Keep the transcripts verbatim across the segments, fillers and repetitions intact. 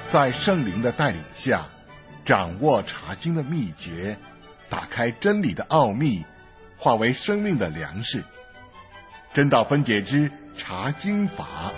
在圣灵的带领下，掌握查经的秘诀，打开真理的奥秘，化为生命的粮食。真道分解之查经法。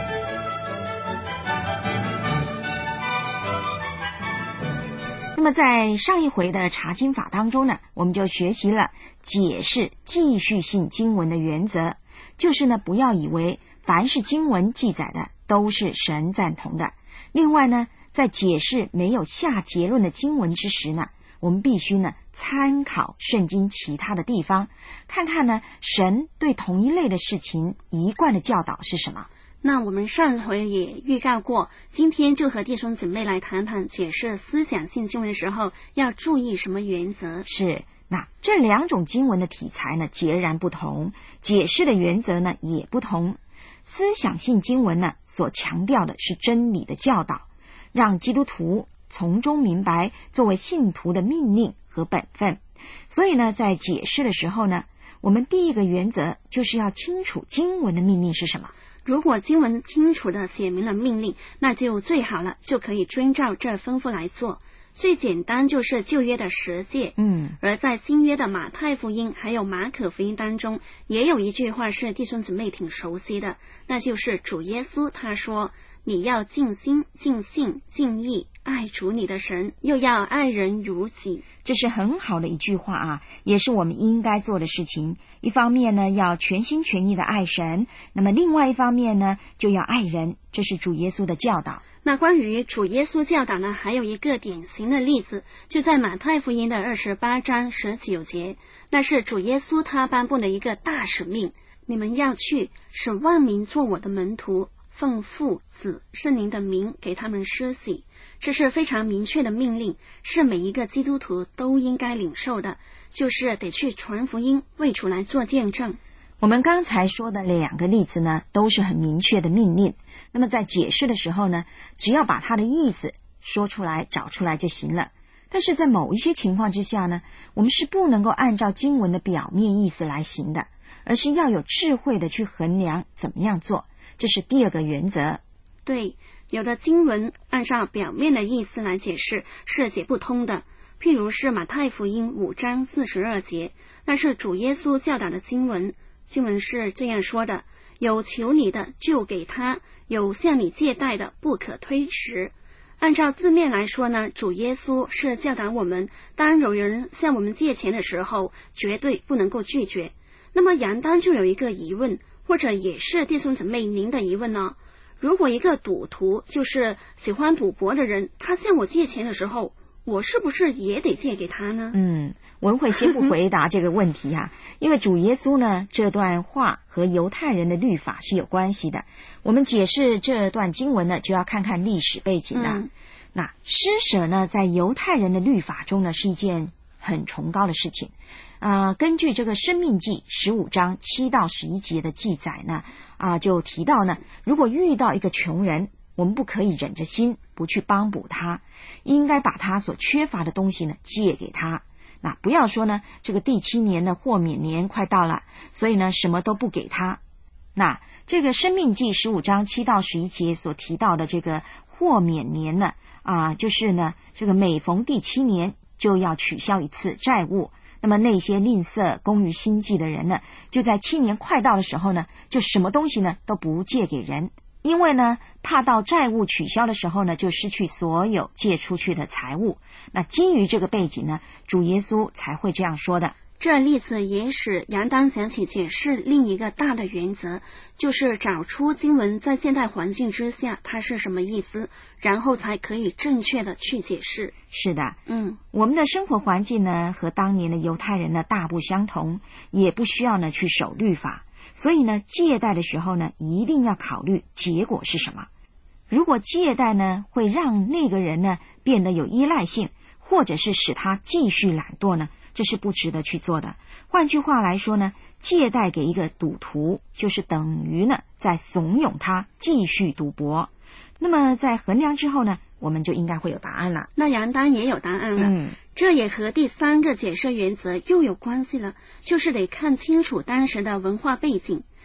那么在上一回的查经法当中呢，我们就学习了解释继续性经文的原则，就是呢，不要以为凡是经文记载的都是神赞同的。另外呢，在解释没有下结论的经文之时呢，我们必须呢参考圣经其他的地方，看看呢神对同一类的事情一贯的教导是什么。 那我们上回也预告过，今天就和弟兄姊妹来谈谈解释思想性经文的时候要注意什么原则。 是，那这两种经文的题材呢截然不同，解释的原则呢也不同。思想性经文呢所强调的是真理的教导，让基督徒从中明白作为信徒的命令和本分。所以呢，在解释的时候呢，我们第一个原则就是要清楚经文的命令是什么。 如果经文清楚地写明了命令，那就最好了，就可以遵照这吩咐来做。最简单就是旧约的十诫， 嗯， 而在新约的马太福音还有马可福音当中，也有一句话是弟兄姊妹挺熟悉的，那就是主耶稣他说，你要尽心尽性尽意爱主你的神，又要爱人如己。 这是很好的一句话啊，也是我们应该做的事情。一方面呢，要全心全意的爱神，那么另外一方面呢，就要爱人，这是主耶稣的教导。 那关于主耶稣教导呢，还有一个典型的例子，就在马太福音的二十八章十九节，那是主耶稣他颁布的一个大使命，你们要去，使万民做我的门徒，奉父子圣灵的名给他们施洗。这是非常明确的命令，是每一个基督徒都应该领受的，就是得去传福音，为主来做见证。 我们刚才说的两个例子呢，都是很明确的命令。那么在解释的时候呢，只要把它的意思说出来，找出来就行了。但是在某一些情况之下呢，我们是不能够按照经文的表面意思来行的，而是要有智慧的去衡量怎么样做，这是第二个原则。 对，有的经文按照表面的意思来解释是解不通的，譬如是马太福音五章四十二节，那是主耶稣教导的经文。经文是这样说的，有求你的就给他，有向你借贷的不可推迟。按照字面来说呢，主耶稣是教导我们，当有人向我们借钱的时候，绝对不能够拒绝。那么杨丹就有一个疑问，或者也是弟兄姊妹您的疑问呢，如果一个赌徒，就是喜欢赌博的人，他向我借钱的时候，我是不是也得借给他呢？ 嗯，文慧先不回答这个问题啊，因为主耶稣呢这段话和犹太人的律法是有关系的。我们解释这段经文呢，就要看看历史背景了。嗯、那施舍呢，在犹太人的律法中呢，是一件很崇高的事情。呃，根据这个申命记十五章七到十一节的记载呢，啊、呃，就提到呢，如果遇到一个穷人，我们不可以忍着心不去帮补他，应该把他所缺乏的东西呢借给他。那不要说呢，这个第七年的豁免年快到了，所以呢什么都不给他。那这个申命记十五章七到十一节所提到的这个豁免年呢，啊，就是呢这个每逢第七年就要取消一次债务。那么那些吝啬工于心计的人呢，就在七年快到的时候呢，就什么东西呢都不借给人，因为呢怕到债务取消的时候呢，就失去所有借出去的财物。那基于这个背景呢，主耶稣才会这样说的。 这例子也使杨丹想起解释另一个大的原则，就是找出经文在现代环境之下它是什么意思，然后才可以正确的去解释。 是的， 嗯， 我们的生活环境呢和当年的犹太人呢大不相同，也不需要呢去守律法，所以呢借贷的时候呢一定要考虑结果是什么。如果借贷呢会让那个人呢变得有依赖性，或者是使他继续懒惰呢，这是不值得去做的。换句话来说呢，借贷给一个赌徒，就是等于呢在怂恿他继续赌博。那么在衡量之后呢，我们就应该会有答案了。 那杨丹也有答案了。 嗯， 这也和第三个解释原则又有关系了，就是得看清楚当时的文化背景。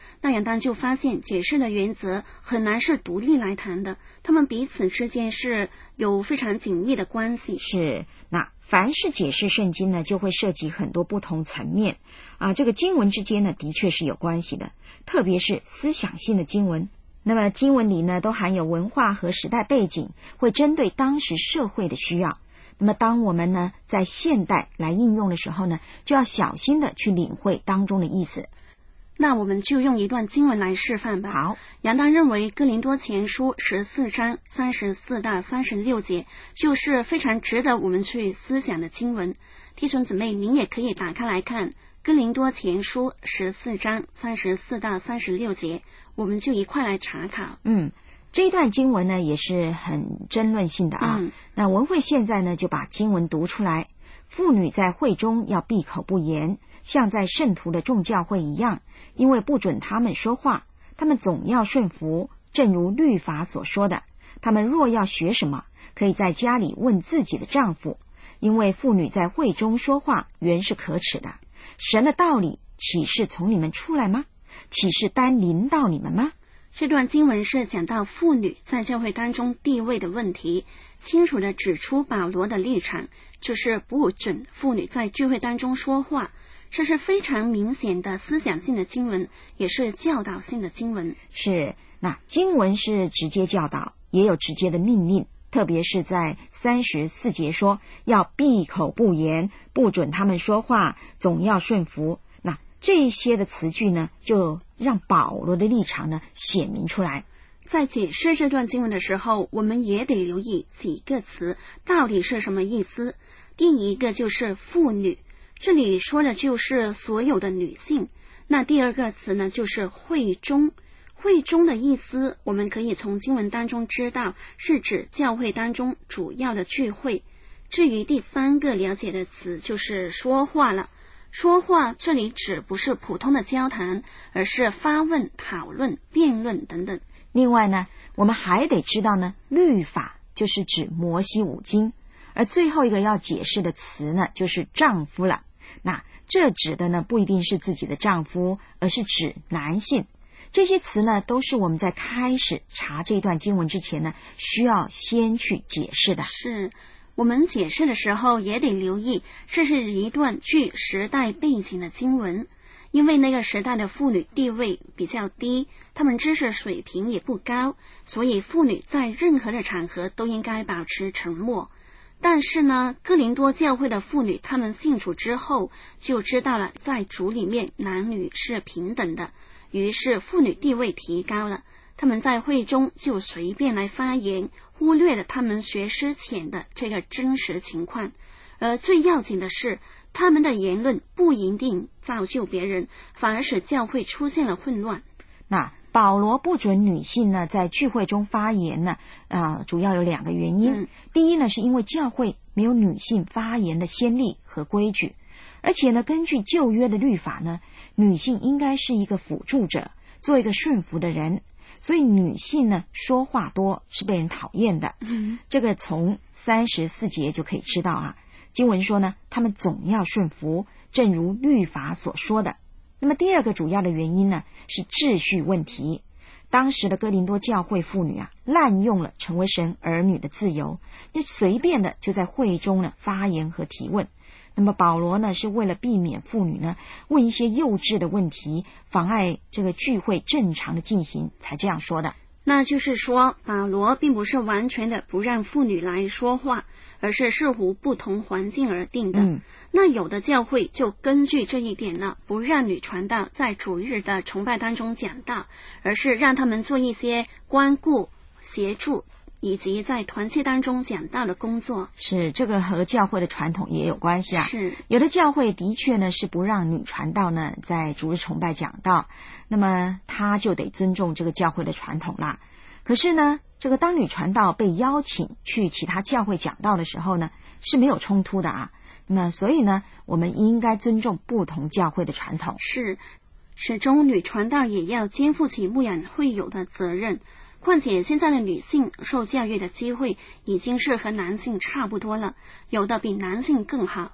那杨丹就发现解释的原则很难是独立来谈的，他们彼此之间是有非常紧密的关系。 是，那凡是解释圣经呢，就会涉及很多不同层面啊。这个经文之间呢，的确是有关系的，特别是思想性的经文。那么经文里呢，都含有文化和时代背景，会针对当时社会的需要。那么当我们呢在现代来应用的时候呢，就要小心的去领会当中的意思。 那我们就用一段经文来示范吧。 好， 杨丹认为哥林多前书十四章三十四到三十六节就是非常值得我们去思想的经文。弟兄姊妹，您也可以打开来看哥林多前书十四章三十四到三十六节，我们就一块来查考。 嗯，这一段经文呢也是很争论性的啊。 嗯、 那文慧现在呢就把经文读出来。妇女在会中要闭口不言，像在圣徒的众教会一样，因为不准他们说话，他们总要顺服，正如律法所说的。他们若要学什么，可以在家里问自己的丈夫，因为妇女在会中说话原是可耻的。神的道理岂是从你们出来吗？岂是单临到你们吗？ 这段经文是讲到妇女在教会当中地位的问题，清楚地指出保罗的立场，就是不准妇女在聚会当中说话。这是非常明显的思想性的经文，也是教导性的经文。 是，那经文是直接教导，也有直接的命令，特别是在三十四节说要闭口不言，不准他们说话，总要顺服。那这些的词句呢，就让保罗的立场呢显明出来。 在解释这段经文的时候，我们也得留意几个词到底是什么意思。第一个就是妇女，这里说的就是所有的女性。那第二个词呢，就是会中。会中的意思，我们可以从经文当中知道，是指教会当中主要的聚会。至于第三个了解的词，就是说话了。说话这里指不是普通的交谈，而是发问、讨论、辩论等等。 另外呢，我们还得知道呢，律法就是指摩西五经，而最后一个要解释的词呢，就是丈夫了。那这指的呢，不一定是自己的丈夫，而是指男性。这些词呢，都是我们在开始查这段经文之前呢，需要先去解释的。 是，我们解释的时候也得留意，这是一段具时代背景的经文。因为那个时代的妇女地位比较低，她们知识水平也不高，所以妇女在任何的场合都应该保持沉默。但是呢，哥林多教会的妇女她们信主之后，就知道了在主里面男女是平等的，于是妇女地位提高了，她们在会中就随便来发言，忽略了她们学识浅的这个真实情况。而最要紧的是，他们的言论不一定造就别人，反而使教会出现了混乱。 那保罗不准女性呢在聚会中发言呢，啊、呃，主要有两个原因。 嗯、 第一呢，是因为教会没有女性发言的先例和规矩，而且呢，根据旧约的律法呢，女性应该是一个辅助者，做一个顺服的人，所以女性呢说话多是被人讨厌的。 嗯、 这个从三十四节就可以知道啊。经文说呢，他们总要顺服，正如律法所说的。那么第二个主要的原因呢，是秩序问题。当时的哥林多教会妇女啊，滥用了成为神儿女的自由，就随便的就在会中呢发言和提问。那么保罗呢，是为了避免妇女呢问一些幼稚的问题，妨碍这个聚会正常的进行，才这样说的。 那就是说，保罗并不是完全的不让妇女来说话，而是视乎不同环境而定的。 嗯、 那有的教会就根据这一点呢，不让女传道在主日的崇拜当中讲道，而是让他们做一些关顾、协助以及在团契当中讲道的工作。 是，这个和教会的传统也有关系啊。 是， 有的教会的确呢是不让女传道呢在主日崇拜讲道，那么他就得尊重这个教会的传统啦。可是呢，这个当女传道被邀请去其他教会讲道的时候呢，是没有冲突的啊。那么所以呢，我们应该尊重不同教会的传统。 是，始终女传道也要肩负起牧养会友的责任。况且现在的女性受教育的机会已经是和男性差不多了，有的比男性更好。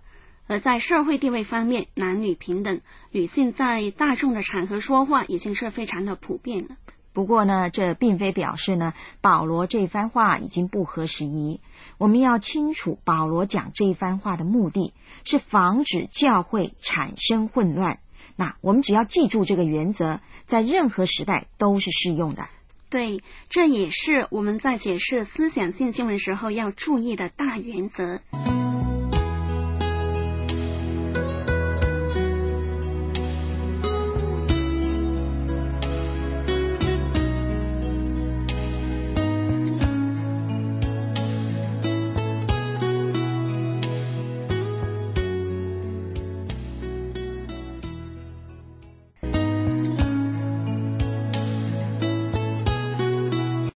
而在社会地位方面，男女平等，女性在大众的场合说话已经是非常的普遍了。 不过呢，这并非表示呢，保罗这番话已经不合时宜。我们要清楚，保罗讲这番话的目的是防止教会产生混乱。那我们只要记住这个原则，在任何时代都是适用的。 对，这也是我们在解释思想性经文时候要注意的大原则。